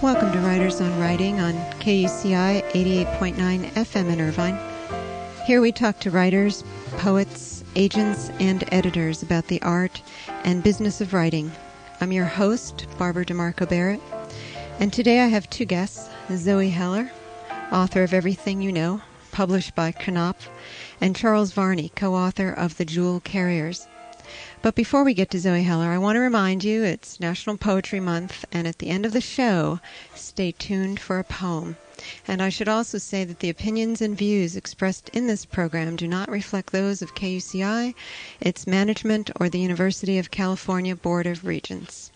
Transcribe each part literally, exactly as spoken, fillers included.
Welcome to Writers on Writing on K U C I eighty-eight point nine F M in Irvine. Here we talk to writers, poets, agents, and editors about the art and business of writing. I'm your host, Barbara DeMarco Barrett, and today I have two guests, Zoe Heller, author of Everything You Know, published by Knopf, and Charles Varney, co-author of The Jewel Carriers. But before we get to Zoe Heller, I want to remind you it's National Poetry Month, and at the end of the show, stay tuned for a poem. And I should also say that the opinions and views expressed in this program do not reflect those of K U C I, its management, or the University of California Board of Regents.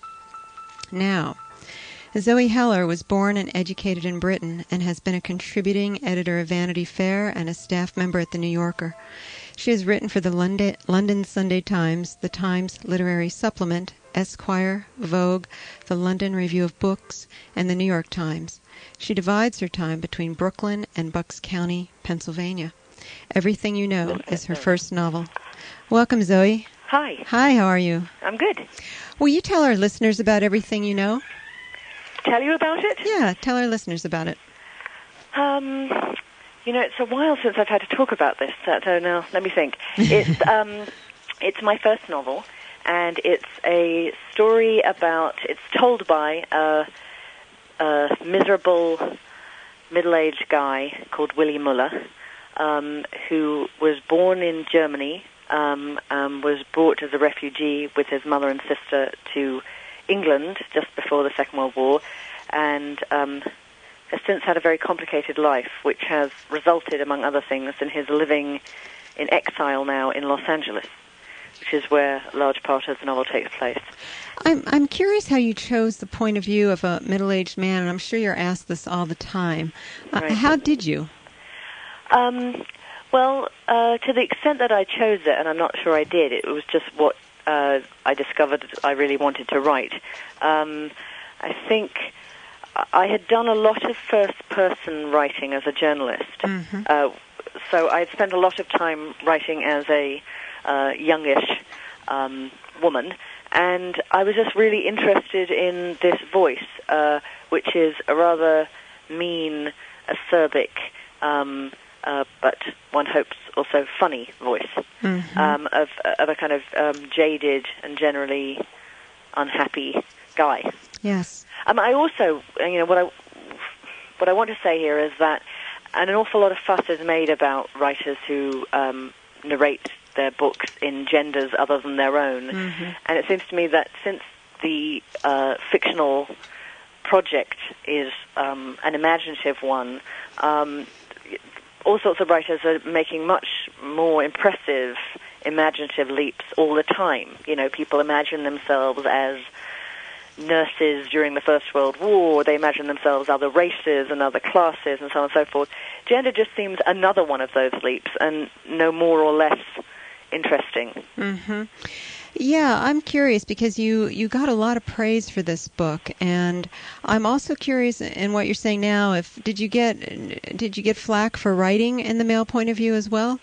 Now, Zoe Heller was born and educated in Britain and has been a contributing editor of Vanity Fair and a staff member at The New Yorker. She has written for the London, London Sunday Times, the Times Literary Supplement, Esquire, Vogue, the London Review of Books, and the New York Times. She divides her time between Brooklyn and Bucks County, Pennsylvania. Everything You Know is her first novel. Welcome, Zoe. Hi. Hi, how are you? I'm good. Will you tell our listeners about Everything You Know? Tell you about it? Yeah, tell our listeners about it. Um, you know, it's a while since I've had to talk about this, so now let me think. It's um, it's my first novel, and it's a story about, it's told by a, a miserable middle-aged guy called Willy Muller, um, who was born in Germany, um, um, was brought as a refugee with his mother and sister to England just before the Second World War, and um, has since had a very complicated life, which has resulted, among other things, in his living in exile now in Los Angeles, which is where a large part of the novel takes place. I'm I'm curious how you chose the point of view of a middle-aged man, and I'm sure you're asked this all the time. Uh, Right. How did you? Um, well, uh, to the extent that I chose it, and I'm not sure I did, it was just what uh, I discovered I really wanted to write. Um, I think I had done a lot of first-person writing as a journalist, Mm-hmm. uh, so I had spent a lot of time writing as a uh, youngish um, woman, and I was just really interested in this voice, uh, which is a rather mean, acerbic, um, uh, but one hopes also funny voice, Mm-hmm. um, of, of a kind of um, jaded and generally unhappy guy. Yes. Um, I also, you know, what I what I want to say here is that an awful lot of fuss is made about writers who um, narrate their books in genders other than their own, Mm-hmm. and it seems to me that since the uh, fictional project is um, an imaginative one, um, all sorts of writers are making much more impressive imaginative leaps all the time. You know, people imagine themselves as nurses during the First World War, they imagine themselves other races and other classes and so on and so forth. Gender just seems another one of those leaps, and no more or less interesting. Mm-hmm. Yeah, I'm curious because you, you got a lot of praise for this book, and I'm also curious in what you're saying now. If did you get did you get flack for writing in the male point of view as well?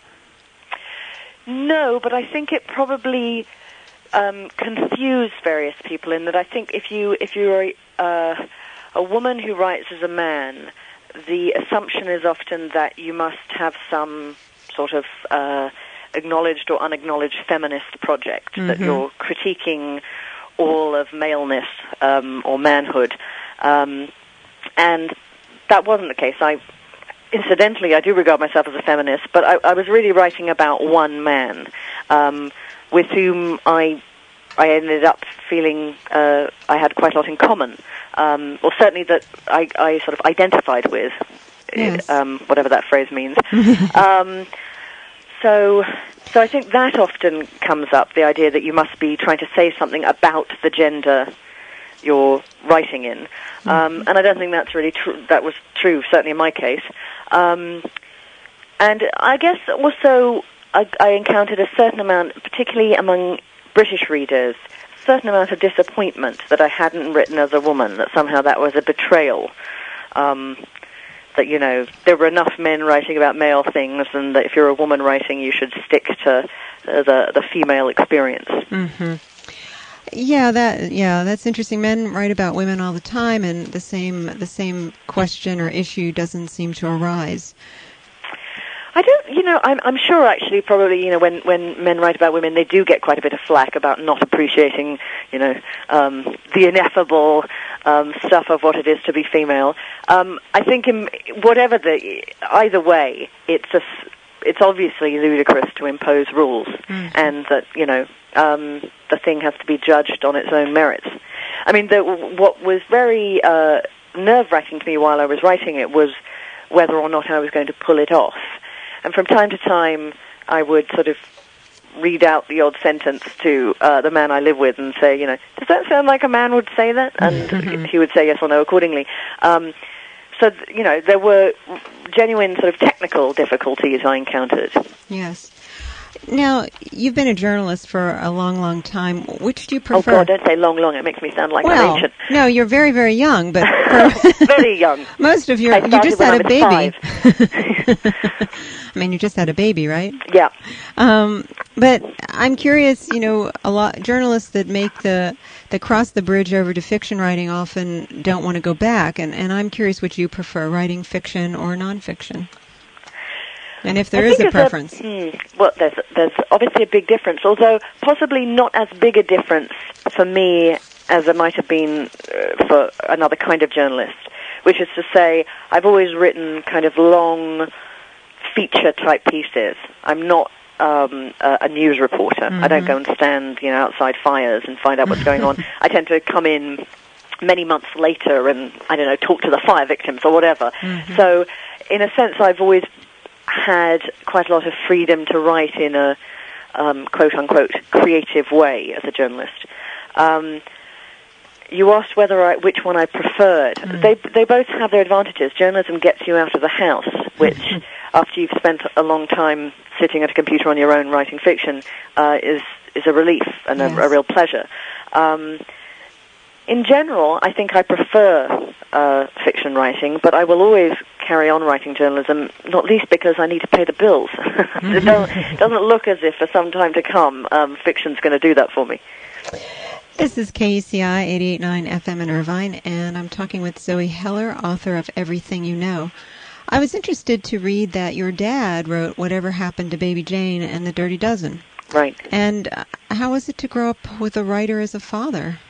No, but I think it probably um, confused various people in that I think if you if you're uh, a woman who writes as a man, the assumption is often that you must have some sort of uh, acknowledged or unacknowledged feminist project, mm-hmm. that you're critiquing all of maleness um, or manhood, um, and that wasn't the case. I, incidentally, I do regard myself as a feminist, but I, I was really writing about one man um, with whom I I ended up feeling uh, I had quite a lot in common, um, or certainly that I, I sort of identified with, yes. um, whatever that phrase means. um, So, so I think that often comes up, the idea that you must be trying to say something about the gender you're writing in. Mm-hmm. Um, and I don't think that's really true. That was true, certainly in my case. Um, and I guess also I, I encountered a certain amount, particularly among British readers, a certain amount of disappointment that I hadn't written as a woman, that somehow that was a betrayal. Um, that, you know, there were enough men writing about male things, and that if you're a woman writing, you should stick to uh, the, the female experience. Mm-hmm. Yeah, that yeah, that's interesting. Men write about women all the time, and the same the same question or issue doesn't seem to arise. I don't, you know, I'm, I'm sure actually probably, you know, when, when men write about women, they do get quite a bit of flack about not appreciating, you know, um, the ineffable um, stuff of what it is to be female. Um, I think in whatever the, either way, it's a, it's obviously ludicrous to impose rules, mm. and that, you know, um, the thing has to be judged on its own merits. I mean, the, what was very uh, nerve-wracking to me while I was writing it was whether or not I was going to pull it off. And from time to time, I would sort of read out the odd sentence to uh, the man I live with and say, you know, does that sound like a man would say that? And he would say yes or no accordingly. Um, so, you know, there were genuine sort of technical difficulties I encountered. Yes. Now, you've been a journalist for a long, long time. Which do you prefer? Oh, God, don't say long, long. It makes me sound like well, an ancient. No, you're very, very young, but... For very young. Most of your... I you just had a baby. I mean, you just had a baby, right? Yeah. Um, but I'm curious, you know, a lot journalists that make the that cross the bridge over to fiction writing often don't want to go back, and, and I'm curious which you prefer, writing fiction or nonfiction. And if there I is a preference. A, hmm, well, there's, there's obviously a big difference, although possibly not as big a difference for me as there might have been uh, for another kind of journalist, which is to say, I've always written kind of long feature-type pieces. I'm not um, a, a news reporter. Mm-hmm. I don't go and stand, you know, outside fires and find out what's going on. I tend to come in many months later and, I don't know, talk to the fire victims or whatever. Mm-hmm. So, in a sense, I've always had quite a lot of freedom to write in a um, quote-unquote creative way as a journalist. Um, you asked whether I, which one I preferred. Mm. They they both have their advantages. Journalism gets you out of the house, which after you've spent a long time sitting at a computer on your own writing fiction uh, is is a relief and yes. a, a real pleasure. Um, in general, I think I prefer uh, fiction writing, but I will always carry on writing journalism, not least because I need to pay the bills. It don't, doesn't look as if for some time to come um, fiction's going to do that for me. This is K E C I eighty-eight point nine F M in Irvine, and I'm talking with Zoe Heller, author of Everything You Know. I was interested to read that your dad wrote Whatever Happened to Baby Jane and the Dirty Dozen. Right. And uh, how was it to grow up with a writer as a father?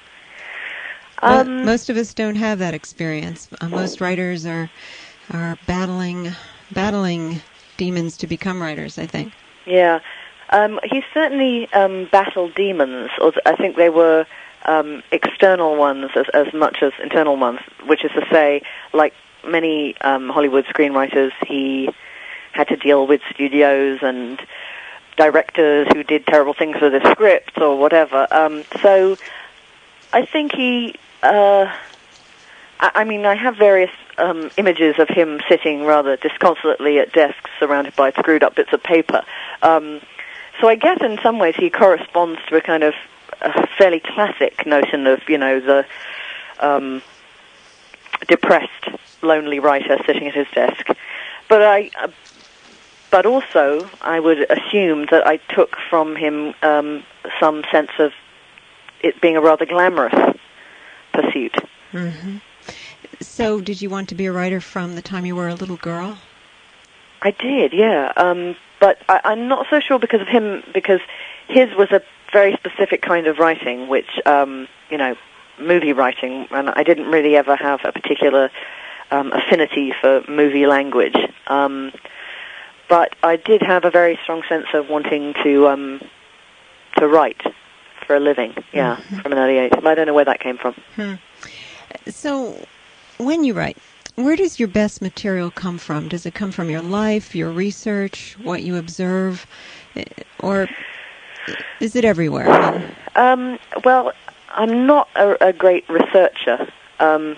Um, most of us don't have that experience. Uh, most writers are are battling battling demons to become writers, I think. Yeah. Um, he certainly um, battled demons, or I think they were um, external ones as, as much as internal ones, which is to say, like many um, Hollywood screenwriters, he had to deal with studios and directors who did terrible things with the script or whatever. Um, so I think he... Uh, I, I mean, I have various um, images of him sitting rather disconsolately at desks surrounded by screwed-up bits of paper. Um, so I guess in some ways he corresponds to a kind of a fairly classic notion of, you know, the um, depressed, lonely writer sitting at his desk. But I... Uh, But also, I would assume that I took from him um, some sense of it being a rather glamorous pursuit. Mm-hmm. So, did you want to be a writer from the time you were a little girl? I did, yeah. Um, but I, I'm not so sure because of him, because his was a very specific kind of writing, which, um, you know, movie writing, and I didn't really ever have a particular um, affinity for movie language. Um But I did have a very strong sense of wanting to um, to write for a living, yeah, mm-hmm. from an early age. But I don't know where that came from. Hmm. So, when you write, where does your best material come from? Does it come from your life, your research, what you observe, or is it everywhere? I mean, um, well, I'm not a, a great researcher. Um,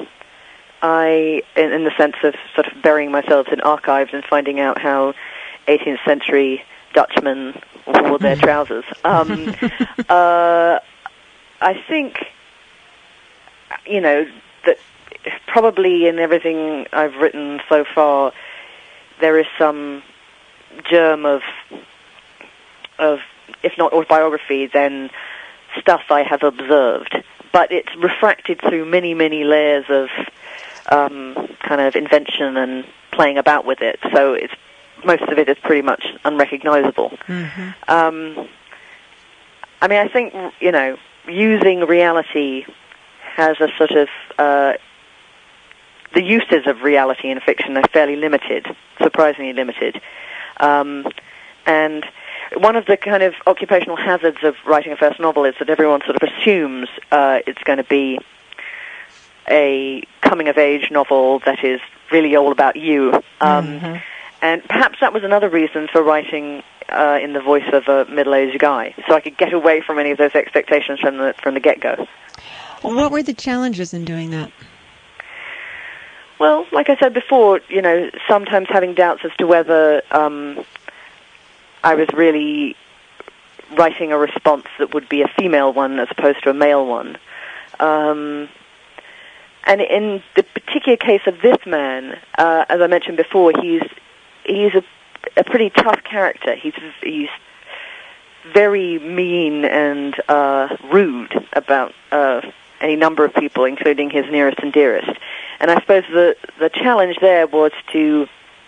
I, in, in the sense of sort of burying myself in archives and finding out how eighteenth century Dutchmen wore their trousers. Um, uh, I think, you know, that probably in everything I've written so far, there is some germ of, of if not autobiography, then stuff I have observed, but it's refracted through many, many layers of um, kind of invention and playing about with it. So it's most of it is pretty much unrecognizable. Mm-hmm. Um, I mean, I think, you know, using reality has a sort of... Uh, the uses of reality in fiction are fairly limited, surprisingly limited. Um, and one of the kind of occupational hazards of writing a first novel is that everyone sort of assumes uh, it's going to be a coming-of-age novel that is really all about you. Um, mm-hmm. And perhaps that was another reason for writing uh, in the voice of a middle-aged guy, so I could get away from any of those expectations from the from the get-go. What were the challenges in doing that? Well, like I said before, you know, sometimes having doubts as to whether um, I was really writing a response that would be a female one as opposed to a male one. Um, and in the particular case of this man, uh, as I mentioned before, he's he's a, a pretty tough character. He's he's very mean and uh, rude about uh, any number of people, including his nearest and dearest. And I suppose the the challenge there was to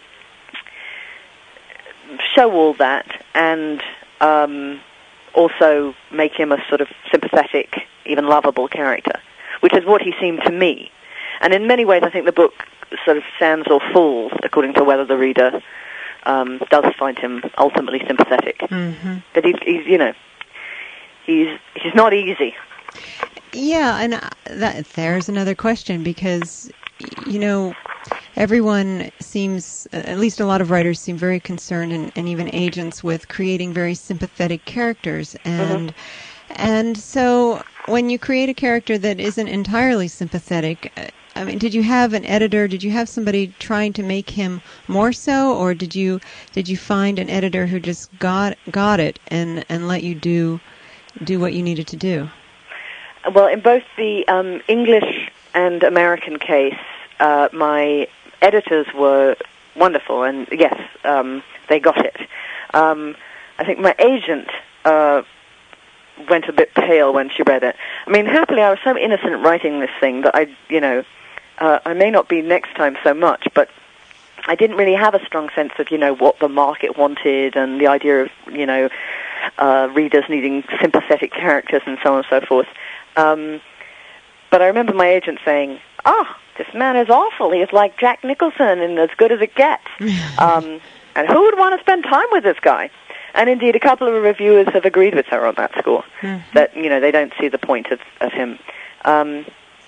show all that and um, also make him a sort of sympathetic, even lovable character, which is what he seemed to me. And in many ways, I think the book sort of stands or falls according to whether the reader um, does find him ultimately sympathetic. Mm-hmm. But he's, he's, you know, he's he's not easy. Yeah, and that, there's another question, because, you know, everyone seems, at least a lot of writers seem very concerned, and, and even agents, with creating very sympathetic characters. And mm-hmm. and so when you create a character that isn't entirely sympathetic, I mean, did you have an editor, did you have somebody trying to make him more so, or did you did you find an editor who just got got it and, and let you do do what you needed to do? Well, in both the um, English and American case, uh, my editors were wonderful, and yes, um, they got it. Um, I think my agent uh, went a bit pale when she read it. I mean, happily, I was so innocent writing this thing that I, you know, uh, I may not be next time so much, but I didn't really have a strong sense of, you know, what the market wanted and the idea of, you know, uh, readers needing sympathetic characters and so on and so forth. Um, but I remember my agent saying, oh, this man is awful. He is like Jack Nicholson and as good as it gets. um, and who would want to spend time with this guy? And indeed, a couple of reviewers have agreed with her on that score, mm-hmm. that, you know, they don't see the point of, of him. Um,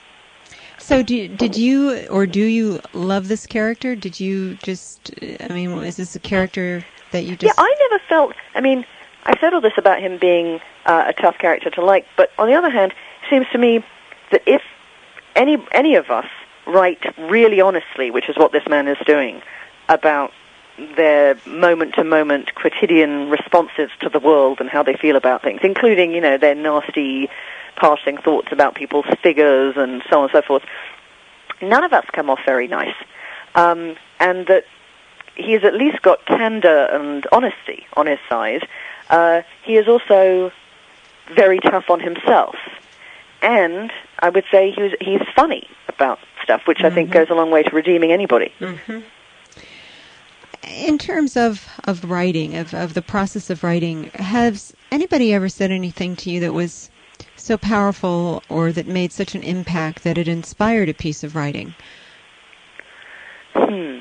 so do, did you, or do you love this character? Did you just, I mean, is this a character that you just... Yeah, I never felt, I mean, I've said all this about him being uh, a tough character to like, but on the other hand, it seems to me that if any any of us write really honestly, which is what this man is doing, about their moment-to-moment quotidian responses to the world and how they feel about things, including, you know, their nasty passing thoughts about people's figures and so on and so forth, none of us come off very nice. Um, and that he's at least got candor and honesty on his side. Uh, he is also very tough on himself. And I would say he was, he's funny about stuff, which mm-hmm. I think goes a long way to redeeming anybody. Mm-hmm. In terms of, of writing, of, of the process of writing, has anybody ever said anything to you that was so powerful or that made such an impact that it inspired a piece of writing? Hmm.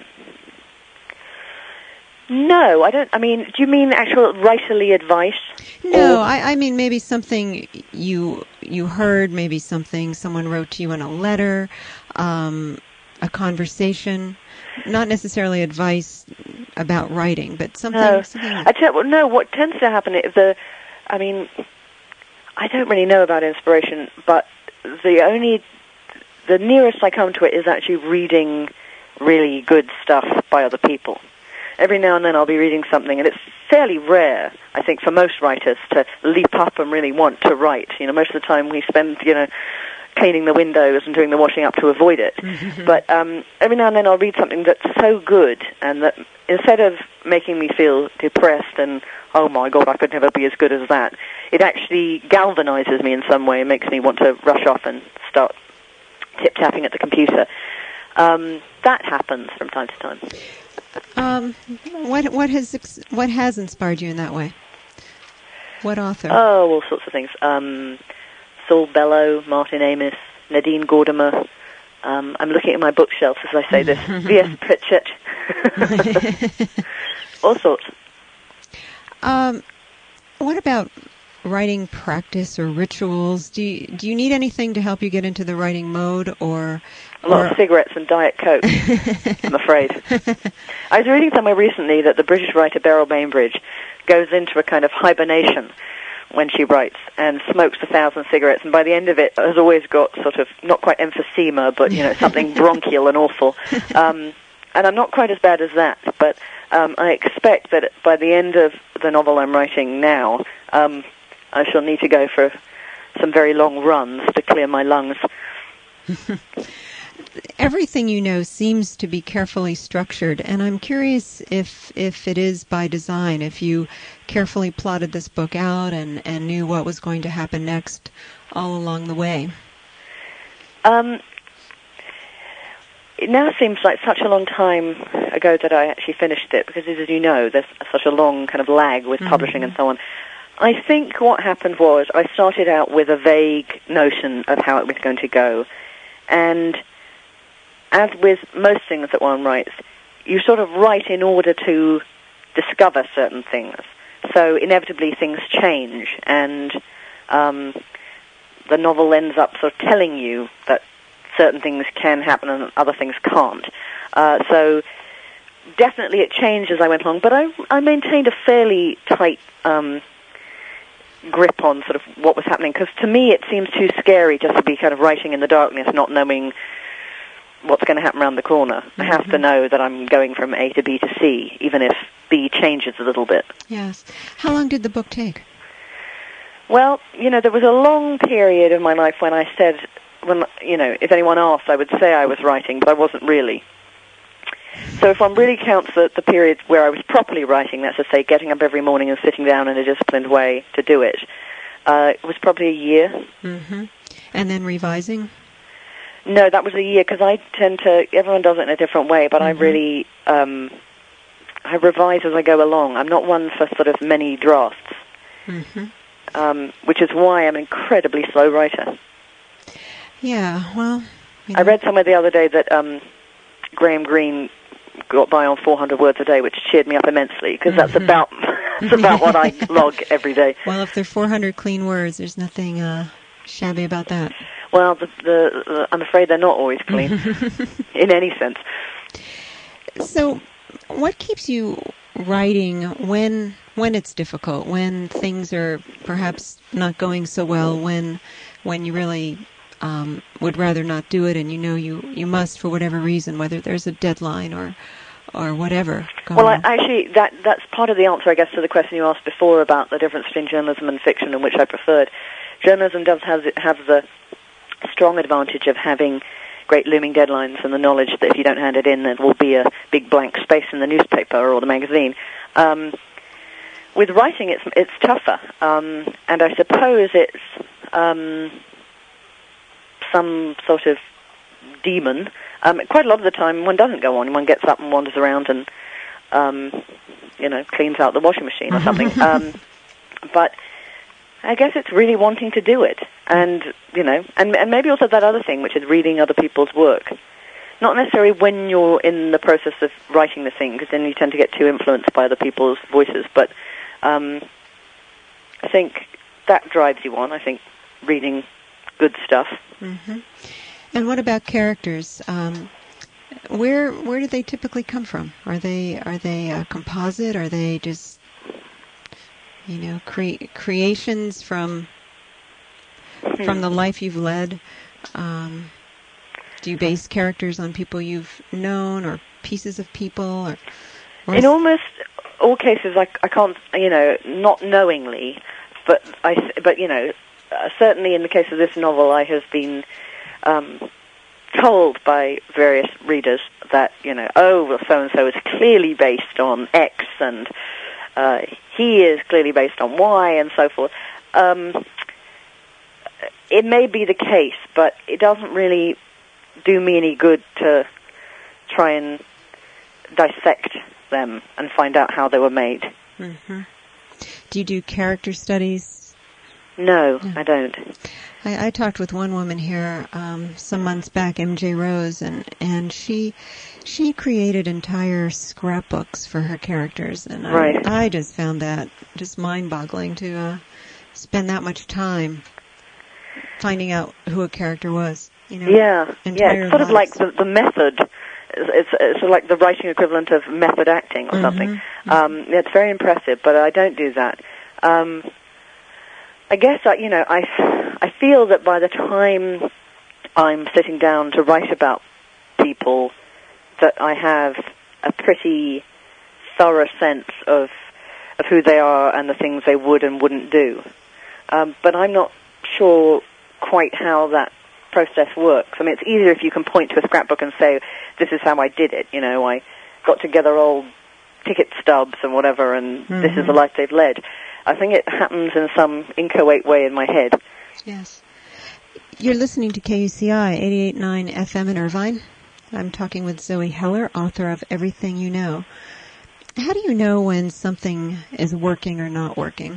No, I don't. I mean, do you mean actual writerly advice? No, I, I mean maybe something you you heard, maybe something someone wrote to you in a letter, um, a conversation, not necessarily advice about writing, but something. No, something I tell, well, no. What tends to happen is the, I mean, I don't really know about inspiration, but the only, the nearest I come to it is actually reading really good stuff by other people. Every now and then I'll be reading something, and it's fairly rare, I think, for most writers to leap up and really want to write. You know, most of the time we spend, you know, cleaning the windows and doing the washing up to avoid it. Mm-hmm. But um, every now and then I'll read something that's so good, and that instead of making me feel depressed and, oh my God, I could never be as good as that, it actually galvanizes me in some way and makes me want to rush off and start tip-tapping at the computer. Um, that happens from time to time. Um, what what has what has inspired you in that way? What author? Oh, all sorts of things. Um, Saul Bellow, Martin Amis, Nadine Gordimer. Um, I'm looking at my bookshelf as I say this. V S Pritchett. All sorts. Um, what about writing practice or rituals? Do you, do you need anything to help you get into the writing mode, or... A lot or... of cigarettes and Diet Coke, I'm afraid. I was reading somewhere recently that the British writer Beryl Bainbridge goes into a kind of hibernation when she writes and smokes a thousand cigarettes, and by the end of it has always got sort of, not quite emphysema, but, you know, something bronchial and awful. Um, and I'm not quite as bad as that, but um, I expect that by the end of the novel I'm writing now, um, I shall need to go for some very long runs to clear my lungs. Everything you know seems to be carefully structured, and I'm curious if if it is by design, if you carefully plotted this book out and, and knew what was going to happen next all along the way. Um, it now seems like such a long time ago that I actually finished it, because as you know, there's such a long kind of lag with mm-hmm. publishing and so on. I think what happened was I started out with a vague notion of how it was going to go, and as with most things that one writes, you sort of write in order to discover certain things. So inevitably things change, and um, the novel ends up sort of telling you that certain things can happen and other things can't. Uh, so definitely it changed as I went along, but I, I maintained a fairly tight um, grip on sort of what was happening, because to me it seems too scary just to be kind of writing in the darkness, not knowing what's going to happen around the corner. Mm-hmm. I have to know that I'm going from A to B to C, even if B changes a little bit. Yes. How long did the book take? Well, you know, there was a long period of my life when I said, when you know, if anyone asked, I would say I was writing, but I wasn't really. So if one really counts the, the period where I was properly writing, that's to say getting up every morning and sitting down in a disciplined way to do it, uh, it was probably a year. Mm-hmm. And then revising? No, that was a year, because I tend to, everyone does it in a different way, but mm-hmm. I really, um, I revise as I go along. I'm not one for sort of many drafts, mm-hmm. um, which is why I'm an incredibly slow writer. Yeah, well... You know. I read somewhere the other day that um, Graham Greene got by on four hundred words a day, which cheered me up immensely, because mm-hmm. that's about that's about what I log every day. Well, if they're four hundred clean words, there's nothing uh, shabby about that. Well, the, the, the, I'm afraid they're not always clean, in any sense. So, what keeps you writing when when it's difficult, when things are perhaps not going so well, when when you really um, would rather not do it, and you know you, you must for whatever reason, whether there's a deadline or or whatever? Well, I, actually, that that's part of the answer, I guess, to the question you asked before about the difference between journalism and fiction, and which I preferred. Journalism does have have the strong advantage of having great looming deadlines and the knowledge that if you don't hand it in, there will be a big blank space in the newspaper or the magazine. Um, with writing, it's it's tougher, um, and I suppose it's um, some sort of demon. Um, quite a lot of the time, one doesn't go on. One gets up and wanders around and, um, you know, cleans out the washing machine or something. um, but I guess it's really wanting to do it, and you know, and, and maybe also that other thing, which is reading other people's work. Not necessarily when you're in the process of writing the thing, because then you tend to get too influenced by other people's voices. But um, I think that drives you on. I think reading good stuff. Mm-hmm. And what about characters? Um, where where do they typically come from? Are they are they a composite? Are they just you know cre- creations from mm-hmm. from the life you've led? Um, do you base characters on people you've known, or pieces of people? Or, or in almost all cases, I, I can't, you know, not knowingly, but I, but you know, uh, certainly in the case of this novel, I have been um, told by various readers that, you know, oh, well, so-and-so is clearly based on X, and uh, he is clearly based on Y, and so forth. Um, it may be the case, but it doesn't really do me any good to try and dissect them and find out how they were made. Mm-hmm. Do you do character studies? No, no. I don't. I, I talked with one woman here um, some months back, M J Rose, and, and she she created entire scrapbooks for her characters, and right. I, I just found that just mind-boggling to uh, spend that much time finding out who a character was. You know, yeah, yeah, it's sort lives. of like the, the method. It's, it's sort of like the writing equivalent of method acting or mm-hmm. something. Mm-hmm. Um, it's very impressive, but I don't do that. Um, I guess, I, you know, I, I feel that by the time I'm sitting down to write about people, that I have a pretty thorough sense of of who they are and the things they would and wouldn't do. Um, but I'm not sure quite how that process works. I mean, it's easier if you can point to a scrapbook and say, this is how I did it. You know, I got together old ticket stubs and whatever, and mm-hmm. this is the life they've led. I think it happens in some inchoate way in my head. Yes. You're listening to K U C I eighty-eight point nine F M in Irvine. I'm talking with Zoe Heller, author of Everything You Know. How do you know when something is working or not working?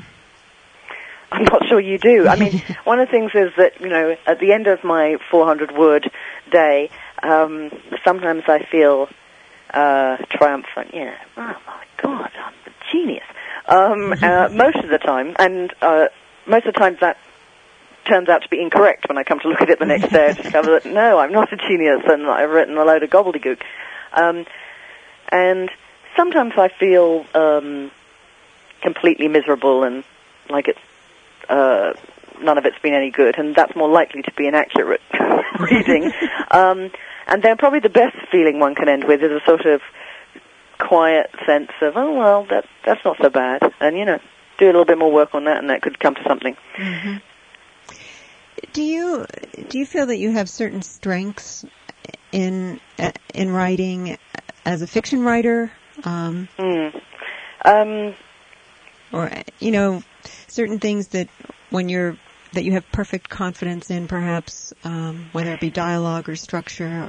I'm not sure you do. I mean, one of the things is that, you know, at the end of my four hundred word day, um, sometimes I feel uh, triumphant. You know, oh my God, I'm a genius. Um, uh, most of the time, and uh, most of the time that turns out to be incorrect when I come to look at it the next day. I discover that, no, I'm not a genius, and I've written a load of gobbledygook. Um, and sometimes I feel um, completely miserable and like it's uh, none of it's been any good, and that's more likely to be an accurate reading. Um, and then probably the best feeling one can end with is a sort of quiet sense of, oh, well, that that's not so bad. And, you know, do a little bit more work on that, and that could come to something. Mm-hmm. Do you do you feel that you have certain strengths in uh, in writing as a fiction writer? Um, mm. um, or, you know, certain things that when you're that you have perfect confidence in, perhaps, um, whether it be dialogue or structure?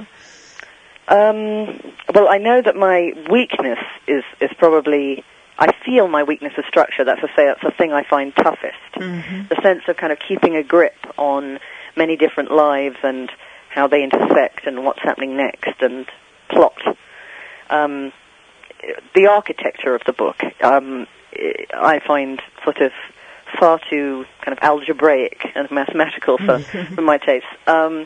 Um, well, I know that my weakness is, is probably, I feel my weakness is structure. That's to say, that's the thing I find toughest. Mm-hmm. The sense of kind of keeping a grip on many different lives and how they intersect and what's happening next and plot. Um, the architecture of the book, um, I find sort of far too kind of algebraic and mathematical for, for my taste. Um,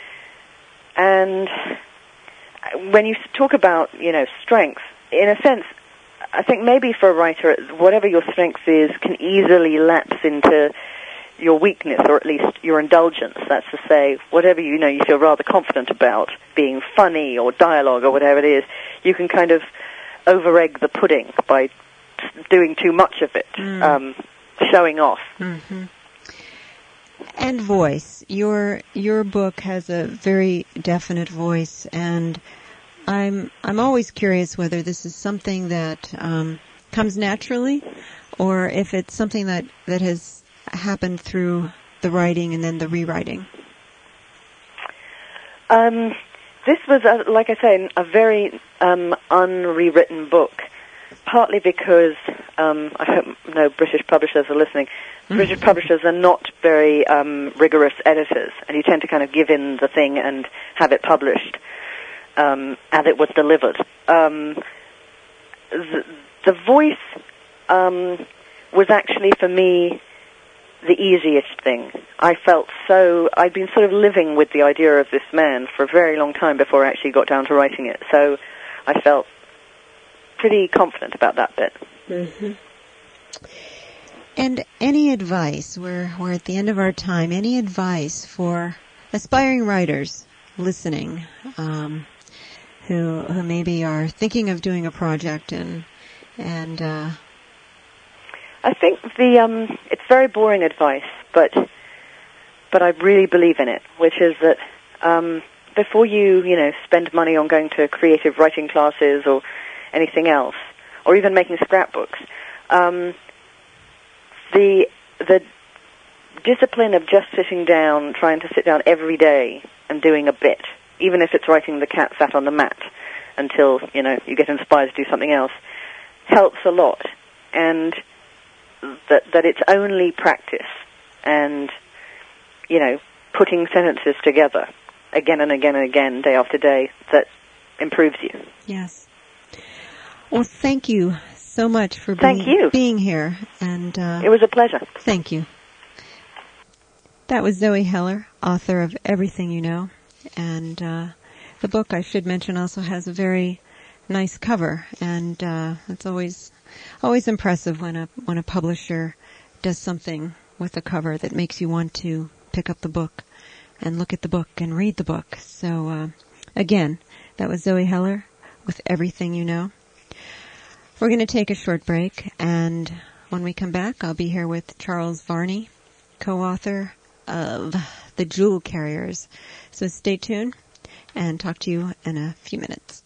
and when you talk about, you know, strengths, in a sense, I think maybe for a writer, whatever your strength is can easily lapse into your weakness, or at least your indulgence. That's to say, whatever, you know, you feel rather confident about, being funny or dialogue or whatever it is, you can kind of over-egg the pudding by doing too much of it, mm. um, showing off. Mm-hmm. And voice. Your your book has a very definite voice, and I'm I'm always curious whether this is something that um, comes naturally, or if it's something that, that has happened through the writing and then the rewriting. Um, this was, a, like I say, a very um, unrewritten book. Partly because um, I hope no British publishers are listening. British publishers are not very um, rigorous editors, and you tend to kind of give in the thing and have it published um, as it was delivered. Um, the, the voice um, was actually, for me, the easiest thing. I felt so... I'd been sort of living with the idea of this man for a very long time before I actually got down to writing it, so I felt pretty confident about that bit. Mm-hmm. And any advice, we're, we're at the end of our time, any advice for aspiring writers listening um, who who maybe are thinking of doing a project and... and uh, I think the um, it's very boring advice, but but I really believe in it, which is that um, before you, you know, spend money on going to creative writing classes or anything else, or even making scrapbooks, um, the the discipline of just sitting down, trying to sit down every day and doing a bit, even if it's writing "The cat sat on the mat," until, you know, you get inspired to do something else, helps a lot. And that that it's only practice and, you know, putting sentences together again and again and again, day after day, that improves you. Yes. Well, thank you so much for thank being, you. being here. And uh, it was a pleasure. Thank you. That was Zoe Heller, author of Everything You Know. And uh, the book, I should mention, also has a very nice cover. And uh, it's always always impressive when a when a publisher does something with a cover that makes you want to pick up the book and look at the book and read the book. So, uh, again, that was Zoe Heller with Everything You Know. We're going to take a short break, and when we come back, I'll be here with Charles Varney, co-author of The Jewel Carriers. So stay tuned, and talk to you in a few minutes.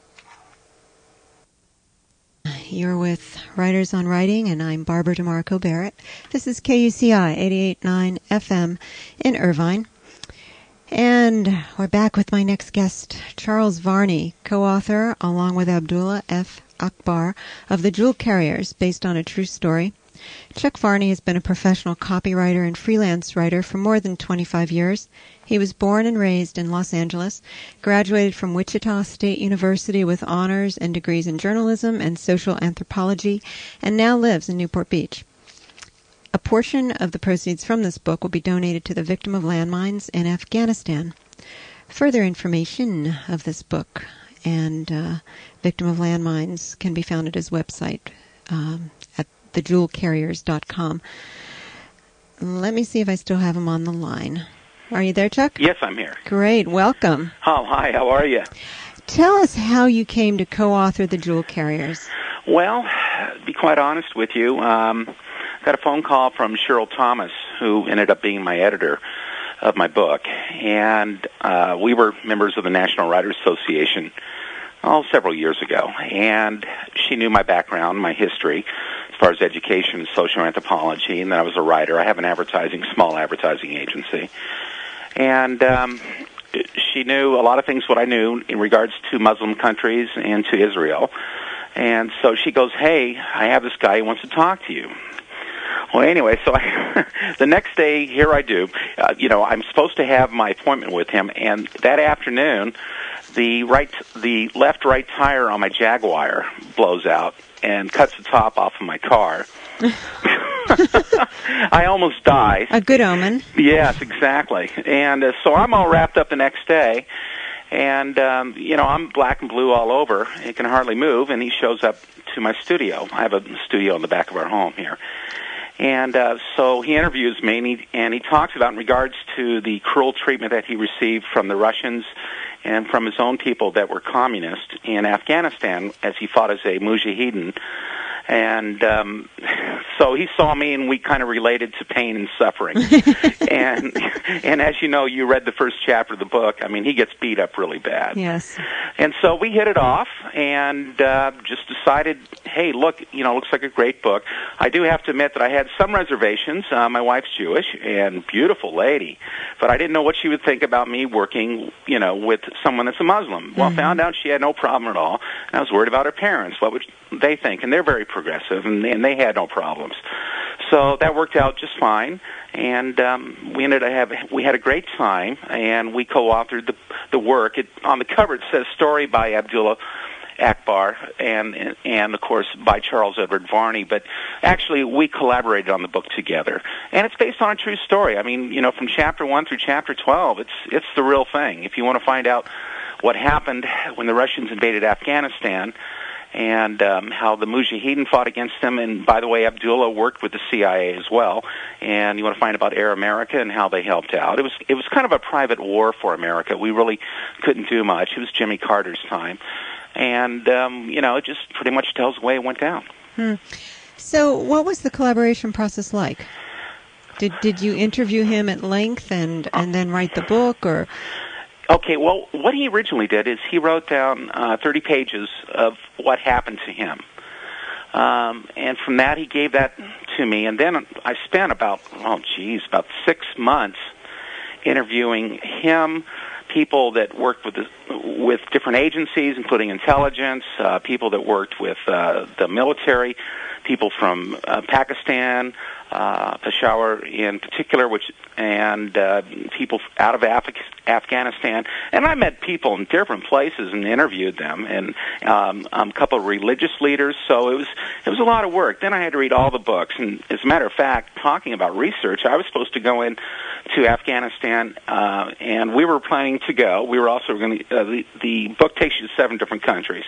You're with Writers on Writing, and I'm Barbara DeMarco Barrett. This is K U C I eighty-eight point nine F M in Irvine. And we're back with my next guest, Charles Varney, co-author, along with Abdullah F. Akbar, of The Jewel Carriers, based on a true story. Chuck Varney has been a professional copywriter and freelance writer for more than twenty-five years. He was born and raised in Los Angeles, graduated from Wichita State University with honors and degrees in journalism and social anthropology, and now lives in Newport Beach. A portion of the proceeds from this book will be donated to the victim of landmines in Afghanistan. Further information of this book and uh, victim of landmines can be found at his website um, at the jewel carriers dot com. Let me see if I still have him on the line. Are you there, Chuck? Yes, I'm here. Great. Welcome. Oh, hi. How are you? Tell us how you came to co-author The Jewel Carriers. Well, to be quite honest with you, um, got a phone call from Cheryl Thomas, who ended up being my editor of my book. And uh, we were members of the National Writers Association oh, several years ago. And she knew my background, my history, as far as education and social anthropology, and that I was a writer. I have an advertising, small advertising agency. And um, she knew a lot of things what I knew in regards to Muslim countries and to Israel. And so she goes, hey, I have this guy who wants to talk to you. Well, anyway, so I, the next day, here I do. Uh, you know, I'm supposed to have my appointment with him, and that afternoon, the right, the left-right tire on my Jaguar blows out and cuts the top off of my car. I almost died. A good omen. Yes, exactly. And uh, so I'm all wrapped up the next day, and, um, you know, I'm black and blue all over. He can hardly move, and he shows up to my studio. I have a studio in the back of our home here. And uh, so he interviews me, and he, and he talks about in regards to the cruel treatment that he received from the Russians and from his own people that were communist in Afghanistan as he fought as a mujahideen. And um, so he saw me, and we kind of related to pain and suffering. and and as you know, you read the first chapter of the book. I mean, he gets beat up really bad. Yes. And so we hit it off, and uh, just decided, hey, look, you know, looks like a great book. I do have to admit that I had some reservations. Uh, my wife's Jewish and beautiful lady, but I didn't know what she would think about me working, you know, with someone that's a Muslim. Well, I mm-hmm. found out she had no problem at all, and I was worried about her parents. What would they think? And they're very progressive, and, and they had no problems. So that worked out just fine, and um, we ended up have we had a great time, and we co-authored the the work. It, on the cover, it says "Story by Abdullah Akbar," and, and and of course by Charles Edward Varney. But actually, we collaborated on the book together, and it's based on a true story. I mean, you know, from chapter one through chapter twelve, it's it's the real thing. If you want to find out what happened when the Russians invaded Afghanistan, and um, how the Mujahideen fought against them. And, by the way, Abdullah worked with the C I A as well. And you want to find about Air America and how they helped out. It was it was kind of a private war for America. We really couldn't do much. It was Jimmy Carter's time. And, um, you know, it just pretty much tells the way it went down. Hmm. So what was the collaboration process like? Did did you interview him at length and, and then write the book, or... Okay, well, what he originally did is he wrote down uh, thirty pages of what happened to him. Um, and from that, he gave that to me. And then I spent about, oh, geez, about six months interviewing him, people that worked with the, with different agencies, including intelligence, uh, people that worked with uh, the military, people from uh, Pakistan, uh, Peshawar in particular, which and uh, people out of Af- Afghanistan. And I met people in different places and interviewed them, and um, um, a couple of religious leaders. So it was it was a lot of work. Then I had to read all the books. And as a matter of fact, talking about research, I was supposed to go in to Afghanistan, uh, and we were planning to go. We were also going to. Uh, the, the book takes you to seven different countries.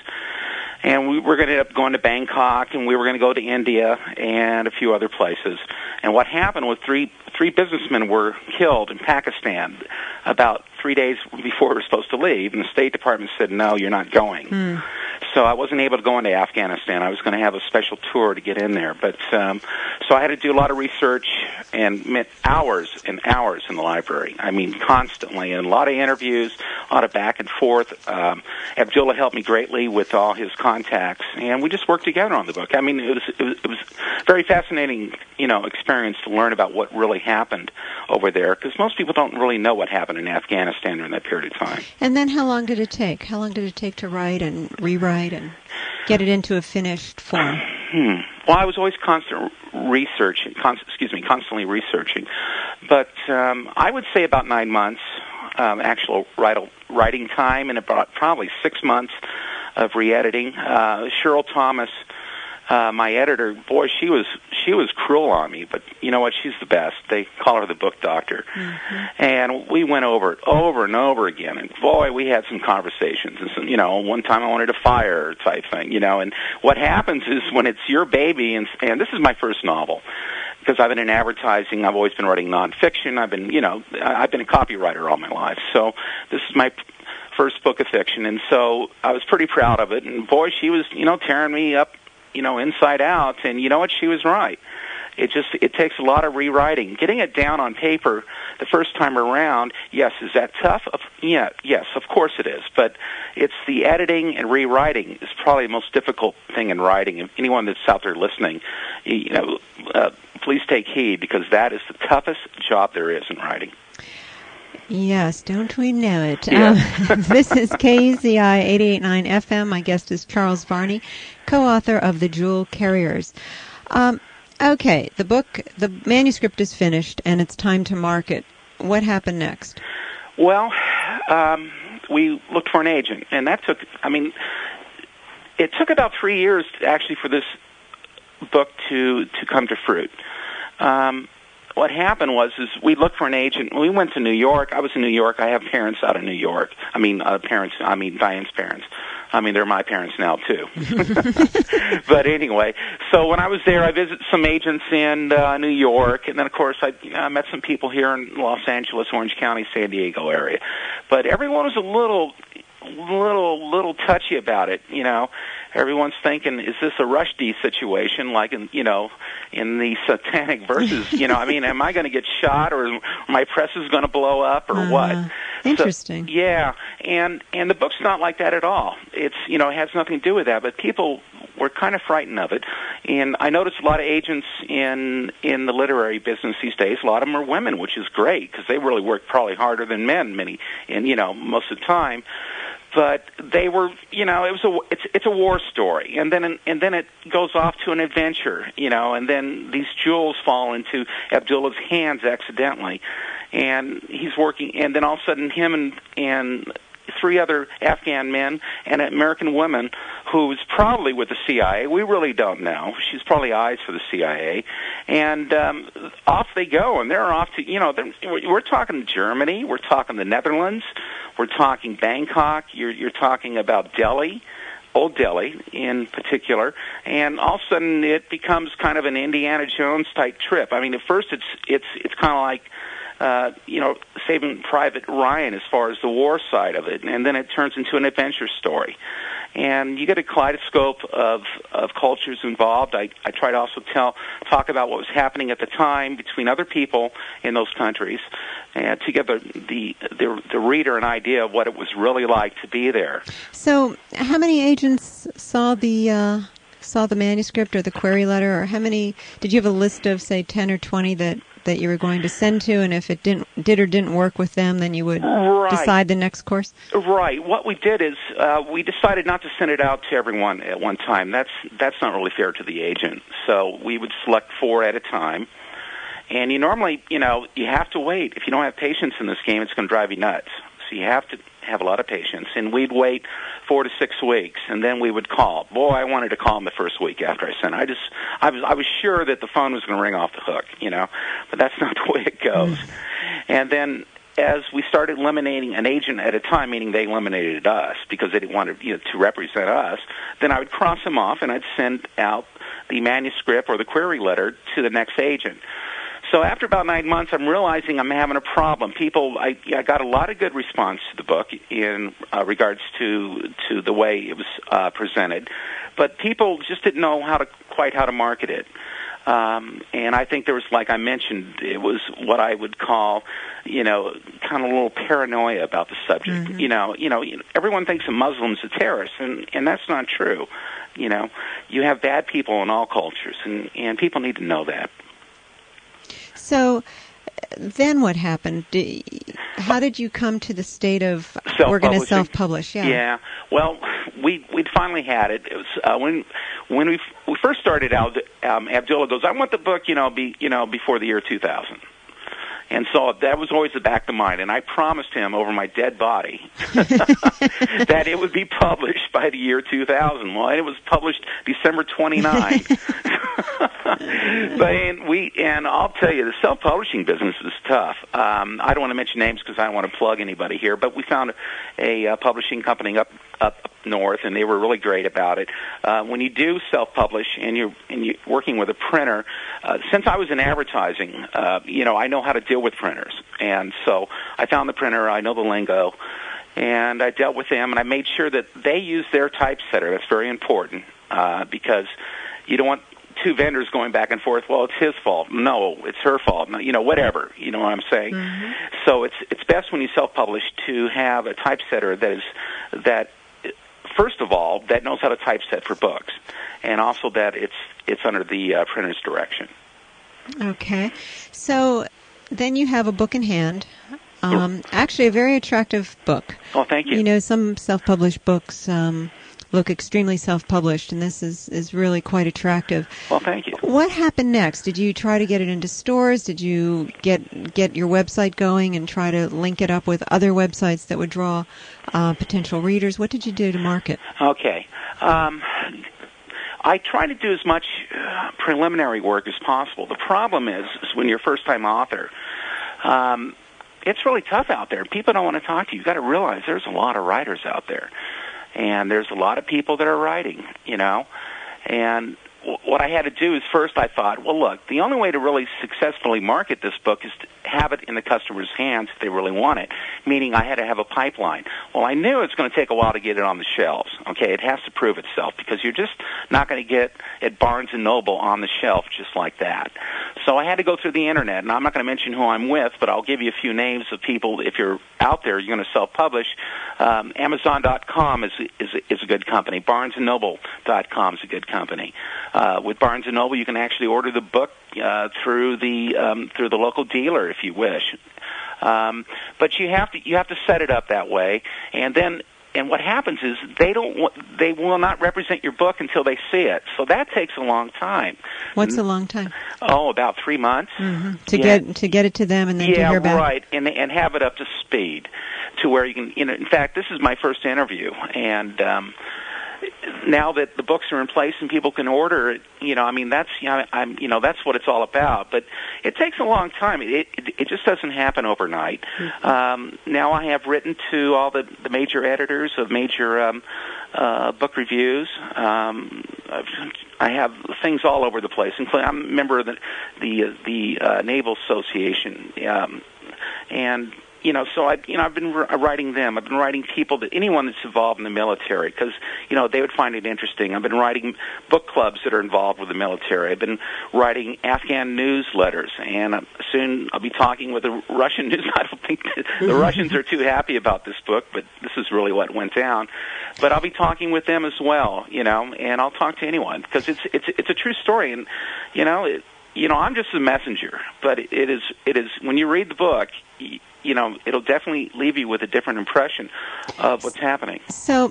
And we were going to end up going to Bangkok, and we were going to go to India and a few other places. And what happened was three three businessmen were killed in Pakistan about three days before we were supposed to leave, and the State Department said, no, you're not going. Mm. So I wasn't able to go into Afghanistan. I was going to have a special tour to get in there. But um, so I had to do a lot of research and met hours and hours in the library. I mean, constantly, and a lot of interviews, a lot of back and forth. Um, Abdullah helped me greatly with all his contacts, and we just worked together on the book. I mean, it was it was, it was a very fascinating, you know, experience to learn about what really happened over there, because most people don't really know what happened in Afghanistan during that period of time. And then how long did it take? How long did it take to write and rewrite and get it into a finished form? Hmm. Well, I was always constant researching, con- excuse me, constantly researching. But um, I would say about nine months, um, actual write- writing time, and about probably six months of re-editing. Uh, Cheryl Thomas, uh, my editor, boy, she was she was cruel on me, but you know what? She's the best. They call her the book doctor. Mm-hmm. And we went over it over and over again, and boy, we had some conversations. And some, you know, one time I wanted to fire her type thing, you know. And what happens is when it's your baby, and, and this is my first novel, because I've been in advertising, I've always been writing nonfiction. I've been, you know, I've been a copywriter all my life. So this is my first book of fiction, and so I was pretty proud of it. And boy, she was, you know, tearing me up, you know, inside out. And you know what? She was right. It just, it takes a lot of rewriting. Getting it down on paper the first time around, yes, is that tough? Yeah, yes, of course it is. But it's the editing and rewriting is probably the most difficult thing in writing. If anyone that's out there listening, you know, uh, please take heed, because that is the toughest job there is in writing. Yes, don't we know it? Yeah. Um, this is K E C I eighty-eight point nine F M. My guest is Charles Varney, co-author of The Jewel Carriers. Um, okay, the book, the manuscript is finished, and it's time to market. What happened next? Well, um, we looked for an agent, and that took, I mean, it took about three years actually for this book to, to come to fruit. Um, What happened was, is we looked for an agent. We went to New York. I was in New York. I have parents out of New York. I mean, uh, parents. I mean, Diane's parents. I mean, they're my parents now too. But anyway, so when I was there, I visited some agents in uh, New York, and then of course I uh, met some people here in Los Angeles, Orange County, San Diego area. But everyone was a little, little, little touchy about it. You know, everyone's thinking, is this a Rushdie situation, like in, you know, in the Satanic Verses? You know, I mean, am I going to get shot, or my press is going to blow up, or uh, what? Interesting. So, yeah, and and the book's not like that at all. It's, you know, it has nothing to do with that. But people were kind of frightened of it, and I noticed a lot of agents in in the literary business these days. A lot of them are women, which is great, because they really work probably harder than men, many, and you know, most of the time. But they were, you know, it was a it's it's a war story, and then and then it goes off to an adventure, you know, and then these jewels fall into Abdullah's hands accidentally, and he's working, and then all of a sudden him and and three other Afghan men and an American woman who's probably with the C I A. We really don't know. She's probably eyes for the C I A. And um, off they go, and they're off to, you know, we're talking Germany, we're talking the Netherlands, we're talking Bangkok, you're, you're talking about Delhi, Old Delhi in particular, and all of a sudden it becomes kind of an Indiana Jones type trip. I mean, at first it's it's it's kind of like, Uh, you know, Saving Private Ryan as far as the war side of it, and then it turns into an adventure story. and you get a kaleidoscope of of cultures involved. I, I try to also tell talk about what was happening at the time between other people in those countries, and to give the the the, the reader an idea of what it was really like to be there. So, how many agents saw the uh, saw the manuscript or the query letter, or how many? Did you have a list of, say, ten or twenty that, that you were going to send to, and if it didn't did or didn't work with them, then you would right. decide the next course? Right. What we did is uh, we decided not to send it out to everyone at one time. That's that's not really fair to the agent. So we would select four at a time. And you normally, you know, you have to wait. If you don't have patience in this game, it's going to drive you nuts. So you have to have a lot of patience. And we'd wait four to six weeks, and then we would call. Boy, I wanted to call him the first week after I sent. I just, I was, I was sure that the phone was going to ring off the hook, you know. But that's not the way it goes. Mm. And then as we started eliminating an agent at a time, meaning they eliminated us because they didn't want to, you know, to represent us, then I would cross them off, and I'd send out the manuscript or the query letter to the next agent. So after about nine months, I'm realizing I'm having a problem. People, I, I got a lot of good response to the book in uh, regards to to the way it was uh, presented, but people just didn't know how to quite how to market it. Um, and I think there was, like I mentioned, it was what I would call, you know, kind of a little paranoia about the subject. Mm-hmm. You know, you know, everyone thinks a Muslim's a terrorist, and and that's not true. You know, you have bad people in all cultures, and and people need to know that. So then what happened? How did you come to the state of we're going to self-publish? Yeah. Yeah. Well, we we'd finally had it. It was uh, when when we we first started out. Um, Abdullah goes, "I want the book, you know, be you know before the year two thousand." And so that was always the back of mind. And I promised him over my dead body that it would be published by the year two thousand. Well, it was published December twenty-ninth. But and we and I'll tell you, the self-publishing business is tough. Um, I don't want to mention names because I don't want to plug anybody here. But we found a, a uh, publishing company up up north, and they were really great about it. Uh, when you do self-publish and you're and you're working with a printer, uh, since I was in advertising, uh, you know, I know how to deal with printers, and so I found the printer. I know the lingo. And I dealt with them, and I made sure that they use their typesetter. That's very important uh, because you don't want two vendors going back and forth. Well, it's his fault. No, it's her fault. You know, whatever. You know what I'm saying? Mm-hmm. So it's it's best when you self-publish to have a typesetter that is that first of all that knows how to typeset for books, and also that it's it's under the uh, printer's direction. Okay, so then you have a book in hand. Um, actually, a very attractive book. Oh, thank you. You know, some self-published books um, look extremely self-published, and this is, is really quite attractive. Well, thank you. What happened next? Did you try to get it into stores? Did you get get your website going and try to link it up with other websites that would draw uh, potential readers? What did you do to market? Okay. Um, I try to do as much uh, preliminary work as possible. The problem is, is when you're a first-time author, um, it's really tough out there. People don't want to talk to you. You've got to realize there's a lot of writers out there, and there's a lot of people that are writing, you know. And w- what I had to do is first I thought, well, look, the only way to really successfully market this book is to have it in the customer's hands if they really want it, meaning I had to have a pipeline. Well, I knew it's going to take a while to get it on the shelves, okay? It has to prove itself because you're just not going to get at Barnes and Noble on the shelf just like that. So I had to go through the Internet, and I'm not going to mention who I'm with, but I'll give you a few names of people. If you're out there, you're going to self-publish. Um, Amazon dot com is, is, is a good company. Barnes and Noble dot com is a good company. Uh, with Barnes and Noble, you can actually order the book uh, through the um, through the local dealer if you wish. Um, but you have to you have to set it up that way, and then. And what happens is they don't they will not represent your book until they see it. So that takes a long time. What's a long time? Oh, about three months. Mm-hmm. To yeah. get to get it to them and then yeah, to hear back. Yeah, right. And and have it up to speed, to where you can. You know, in fact, this is my first interview, and um, now that the books are in place and people can order it, you know, I mean, that's you know, I'm you know that's what it's all about. But it takes a long time. It it, it just doesn't happen overnight. Mm-hmm. Um, now I have written to all the, the major editors of major um, uh, book reviews. Um, I have things all over the place. Including, I'm a member of the the, the uh, Naval Association, um, and you know, so I, you know, I've been writing them. I've been writing people, that anyone that's involved in the military, because, you know, they would find it interesting. I've been writing book clubs that are involved with the military. I've been writing Afghan newsletters, and soon I'll be talking with a Russian news. I don't think the Russians are too happy about this book, but this is really what went down. But I'll be talking with them as well, you know, and I'll talk to anyone, because it's it's it's a true story, and you know, it, you know, I'm just a messenger, but it is it is when you read the book, you, you know, it'll definitely leave you with a different impression of what's happening. So,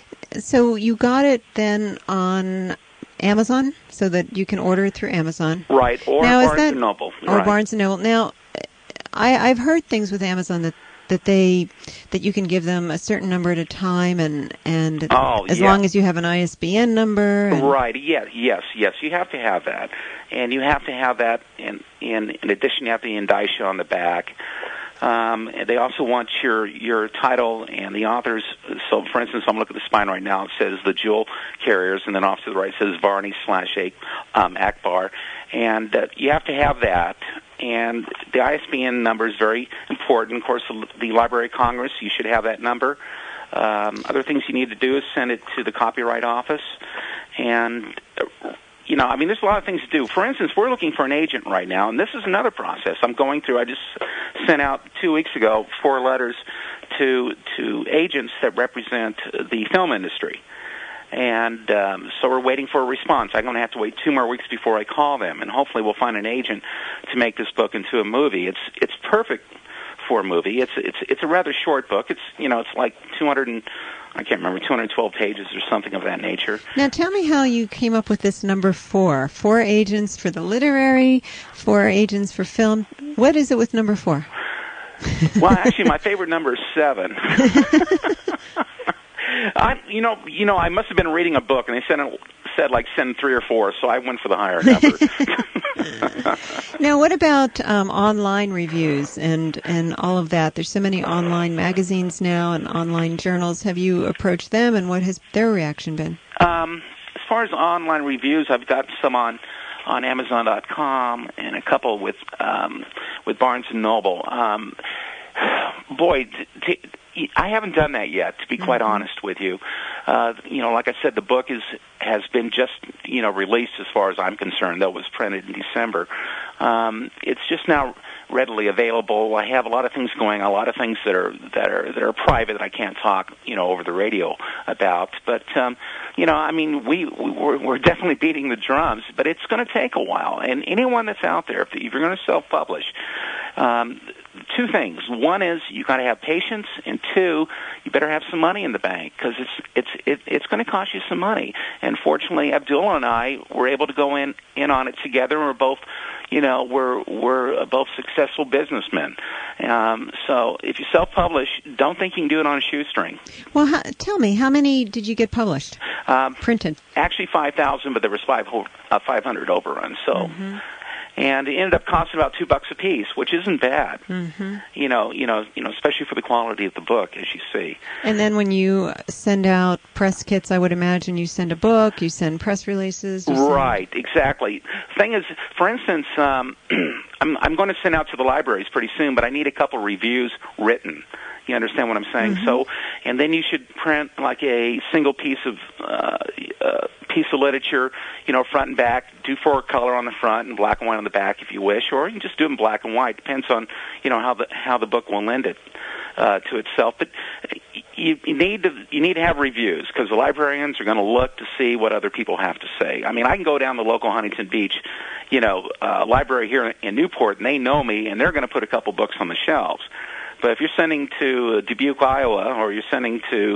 so you got it then on Amazon, so that you can order it through Amazon, right? Or now, Barnes that, and Noble, or right. Barnes and Noble. Now, I, I've heard things with Amazon that. that they that you can give them a certain number at a time, and and oh, as yeah. long as you have an I S B N number. And right. Yes. Yes. Yes. You have to have that, and you have to have that. In in, in addition, you have the indicia on the back. Um, and they also want your your title and the authors. So, for instance, I'm looking at the spine right now. It says the Jewel Carriers, and then off to the right it says Varney slash um, Akbar, and uh, you have to have that. And the I S B N number is very important. Of course, the, the Library of Congress, you should have that number. Um, other things you need to do is send it to the Copyright Office. And, uh, you know, I mean, there's a lot of things to do. For instance, we're looking for an agent right now, and this is another process I'm going through. I just sent out two weeks ago four letters to to agents that represent the film industry. And um, so we're waiting for a response. I'm going to have to wait two more weeks before I call them, and hopefully we'll find an agent to make this book into a movie. It's it's perfect for a movie. It's it's it's a rather short book. It's you know it's like two hundred and I can't remember two hundred twelve pages or something of that nature. Now tell me how you came up with this number four. Four agents for the literary, four agents for film. What is it with number four? Well, actually, my favorite number is seven. I, you know, you know, I must have been reading a book, and they said said like send three or four, so I went for the higher number. Now, what about um, online reviews and and all of that? There's so many online magazines now and online journals. Have you approached them, and what has their reaction been? Um, as far as online reviews, I've got some on on Amazon dot com and a couple with um, with Barnes and Noble. Um, boy. T- t- I haven't done that yet, to be quite mm-hmm. honest with you. Uh, you know, like I said, the book is has been just, you know, released as far as I'm concerned. That was printed in December. Um, it's just now readily available. I have a lot of things going on, a lot of things that are that are that are private that I can't talk, you know, over the radio about. But um, you know, I mean, we we're, we're definitely beating the drums, but it's going to take a while. And anyone that's out there, if, if you're going to self-publish. Um, Two things. One is you got to have patience, and two, you better have some money in the bank, because it's it's it, it's going to cost you some money. And fortunately, Abdullah and I were able to go in in on it together. And we're both, you know, we're we're both successful businessmen. Um, so if you self-publish, don't think you can do it on a shoestring. Well, how, tell me, how many did you get published? Um, Printed? Actually, five thousand, but there was five uh, five hundred overruns. So. Mm-hmm. And it ended up costing about two bucks a piece, which isn't bad. Mm-hmm. You know, you know, you know, especially for the quality of the book, as you see. And then when you send out press kits, I would imagine you send a book, you send press releases. You right, send... exactly. Thing is, for instance, um, I'm, I'm going to send out to the libraries pretty soon, but I need a couple reviews written. You understand what I'm saying? Mm-hmm. So, and then you should print like a single piece of uh, uh, piece of literature, you know, front and back. Do four color on the front and black and white on the back, if you wish, or you can just do it in black and white. Depends on, you know, how the how the book will lend it uh, to itself. But you, you need to you need to have reviews, because the librarians are going to look to see what other people have to say. I mean, I can go down to local Huntington Beach, you know, uh, library here in Newport, and they know me, and they're going to put a couple books on the shelves. But if you're sending to Dubuque, Iowa, or you're sending to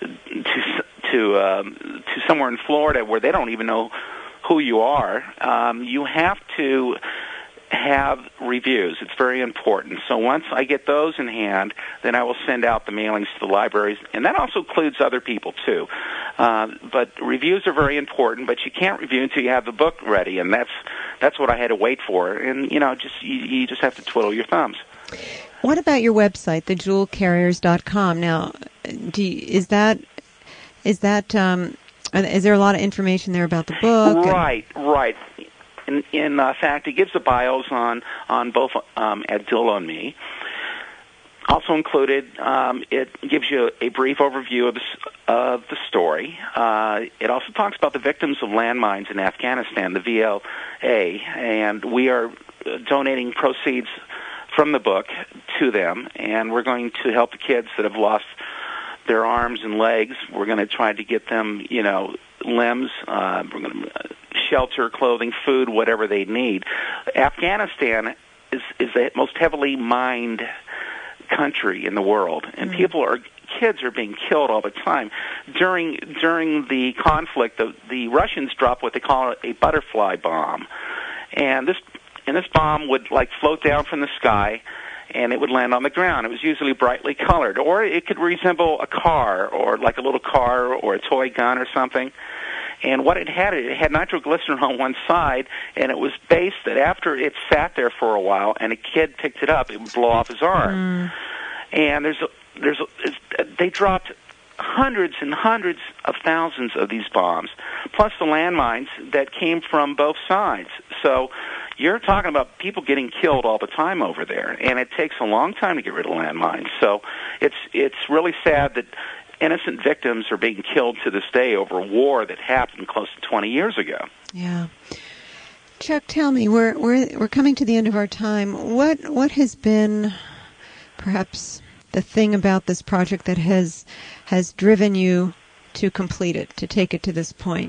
to to, um, to somewhere in Florida where they don't even know who you are, um, you have to have reviews. It's very important. So once I get those in hand, then I will send out the mailings to the libraries, and that also includes other people too. Uh, but reviews are very important, but you can't review until you have the book ready, and that's that's what I had to wait for. And you know, just you, you just have to twiddle your thumbs. What about your website, the jewel carriers dot com? Now, do you, is that is that um, is there a lot of information there about the book? Right, and... right. In, in uh, fact, it gives the bios on on both um, Abdullah and me. also included, um, it gives you a brief overview of the, of the story. Uh, it also talks about the victims of landmines in Afghanistan, the V L A, and we are donating proceeds from the book to them, and we're going to help the kids that have lost their arms and legs. We're going to try to get them, you know, limbs. Uh, we're going to uh, shelter, clothing, food, whatever they need. Afghanistan is is the most heavily mined country in the world, and mm-hmm. people are kids are being killed all the time. During during the conflict, the, the Russians dropped what they call a butterfly bomb, and this and this bomb would like float down from the sky, and it would land on the ground. It was usually brightly colored, or it could resemble a car, or like a little car, or a toy gun, or something. And what it had, it had nitroglycerin on one side, and it was based that after it sat there for a while and a kid picked it up, it would blow off his arm. Mm. And there's, a, there's, a, they dropped hundreds and hundreds of thousands of these bombs, plus the landmines that came from both sides. So you're talking about people getting killed all the time over there, and it takes a long time to get rid of landmines. So it's it's really sad that innocent victims are being killed to this day over a war that happened close to twenty years ago. Yeah. Chuck, tell me, we're we're we're coming to the end of our time. What what has been perhaps the thing about this project that has has driven you to complete it, to take it to this point?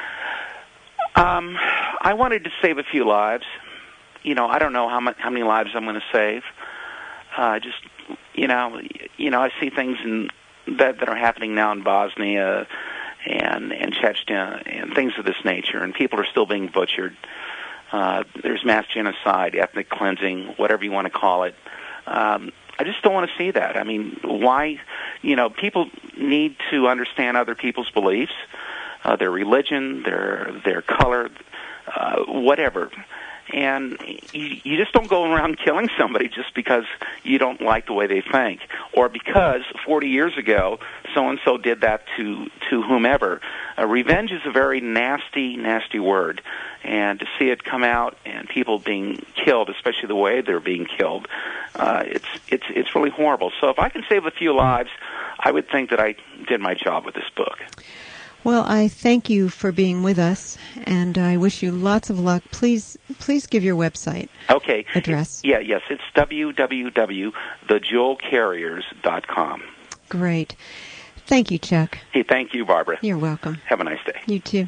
Um, I wanted to save a few lives. You know, I don't know how much, how many lives I'm going to save. Uh, just, you know, you know, I see things in that that are happening now in Bosnia and and Chechnya and things of this nature, and people are still being butchered. Uh, there's mass genocide, ethnic cleansing, whatever you want to call it. Um, I just don't want to see that. I mean, why? You know, people need to understand other people's beliefs, uh, their religion, their their color, uh, whatever. And you, you just don't go around killing somebody just because you don't like the way they think, or because forty years ago so-and-so did that to, to whomever. Uh, revenge is a very nasty, nasty word, and to see it come out and people being killed, especially the way they're being killed, uh, it's it's it's really horrible. So if I can save a few lives, I would think that I did my job with this book. Well, I thank you for being with us, and I wish you lots of luck. Please, please give your website okay. address. Yeah, yes, it's w w w dot the jewel carriers dot com. Great. Thank you, Chuck. Hey, thank you, Barbara. You're welcome. Have a nice day. You too.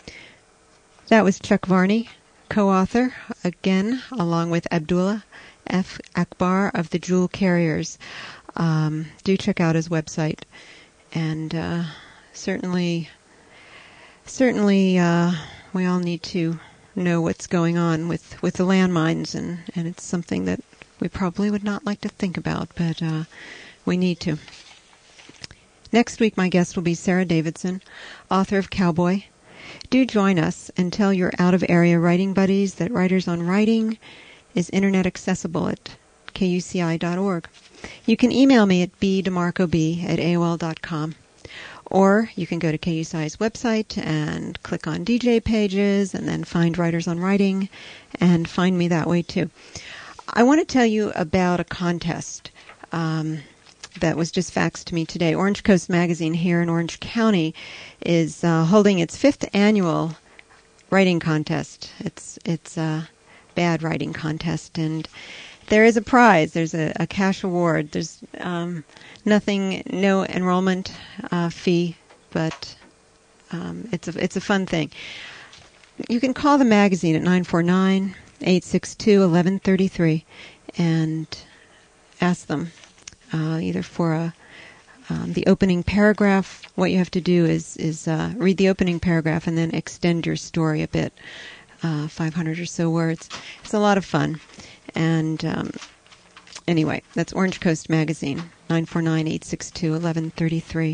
That was Chuck Varney, co-author, again, along with Abdullah F. Akbar of the Jewel Carriers. Um, do check out his website, and uh, certainly... Certainly, uh, we all need to know what's going on with, with the landmines, and, and it's something that we probably would not like to think about, but uh, we need to. Next week, my guest will be Sarah Davidson, author of Cowboy. Do join us and tell your out-of-area writing buddies that Writers on Writing is internet accessible at K U C I dot org. You can email me at b demarco b at A O L dot com. Or you can go to K U C I's website and click on D J pages and then find Writers on Writing and find me that way too. I want to tell you about a contest um, that was just faxed to me today. Orange Coast Magazine here in Orange County is uh, holding its fifth annual writing contest. It's it's a bad writing contest, and there is a prize. There's a, a cash award. There's um, nothing, no enrollment uh, fee, but um, it's a it's a fun thing. You can call the magazine at nine four nine, eight six two, one one three three and ask them uh, either for a um, the opening paragraph. What you have to do is is uh, read the opening paragraph and then extend your story a bit, uh, five hundred or so words. It's a lot of fun. And um, anyway, that's Orange Coast Magazine, nine four nine, eight six two, one one three three.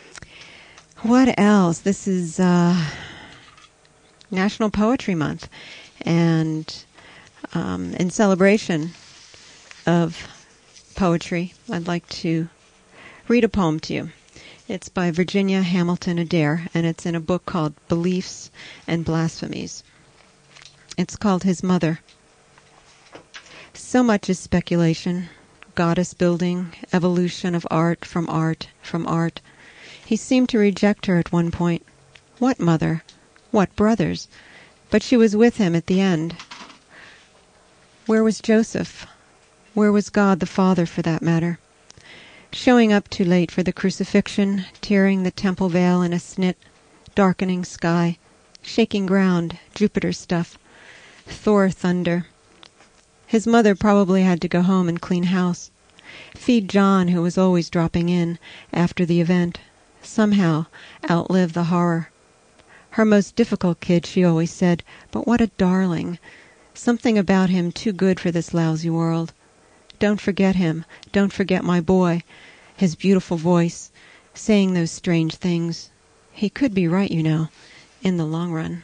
What else? This is uh, National Poetry Month. And um, in celebration of poetry, I'd like to read a poem to you. It's by Virginia Hamilton Adair, and it's in a book called Beliefs and Blasphemies. It's called His Mother. So much is speculation, goddess building, evolution of art from art from art. He seemed to reject her at one point. What mother? What brothers? But she was with him at the end. Where was Joseph? Where was God the Father, for that matter? Showing up too late for the crucifixion, tearing the temple veil in a snit, darkening sky, shaking ground, Jupiter stuff, Thor thunder. His mother probably had to go home and clean house, feed John, who was always dropping in after the event, somehow outlive the horror. Her most difficult kid, she always said, but what a darling. Something about him too good for this lousy world. Don't forget him. Don't forget my boy. His beautiful voice, saying those strange things. He could be right, you know, in the long run.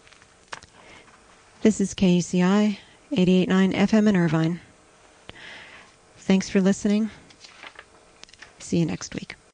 This is K U C I, eighty-eight point nine F M in Irvine. Thanks for listening. See you next week.